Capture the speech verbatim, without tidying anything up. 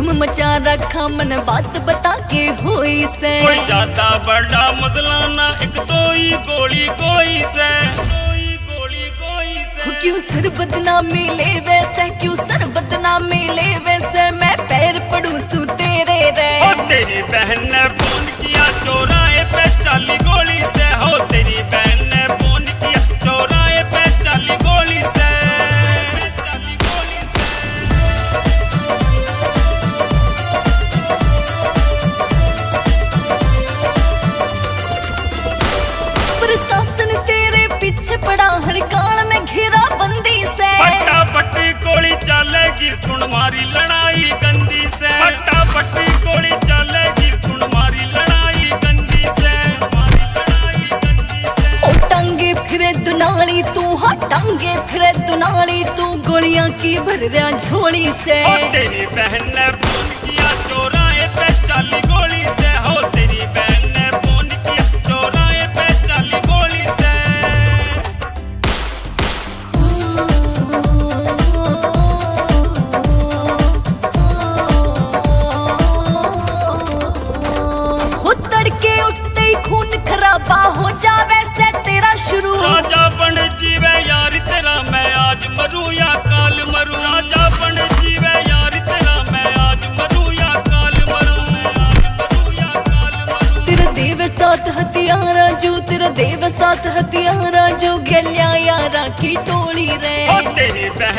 मचा रखा मन बात बता के होई से। कोई ज्यादा बड़ा मसला ना, एक तो ही गोली कोई से, कोई गोली कोई से। क्यों सर बदनामी ले वैसे, क्यों सर बदनामी ले वैसे, मैं पैर पड़ू सू तेरे रे। हो तेरी बहन ने फोन किया चौराहे पे चाली गोली से, हो तेरी बहन ने फोन किया चौराहे पे चाली गोली से, चाली गोली से। प्रशासन तेरे पीछे पड़ा हर काल में घेरा बंदी से। पट्टा पट्टी गोली चलेगी सुन मारी लड़ाई गंदी से, पट्टा पट्टी गोली चलेगी सुन मारी लड़ाई गंदी से, मारी लड़ाई गंदी से। ओ टांगे फिरे दुनाली तू, हाँ टांगे फिरे दुनाली तू, गोलियां की भर रहा झोली से। हो तेरी बहन ने फोन किया चौराहे पे चाली गोली से, हो तेरी बहन ने फोन किया चौराहे पे चाली गोली से। हो तड़के उठते ही खून खराबा हो जावे से तेरा शुरू। राजा बन जीवे यार तेरा मैं आज मरूं या काल मरूं, राजा बन जीवे यार तेरा मैं आज मरूं या काल मरूं, मैं आज मरूं या काल मरूं। तेरा देव साथ हथियारा जो, तेरा देव साथ हथियारा जो, गलिया यारा की टोली रे। हो तेरी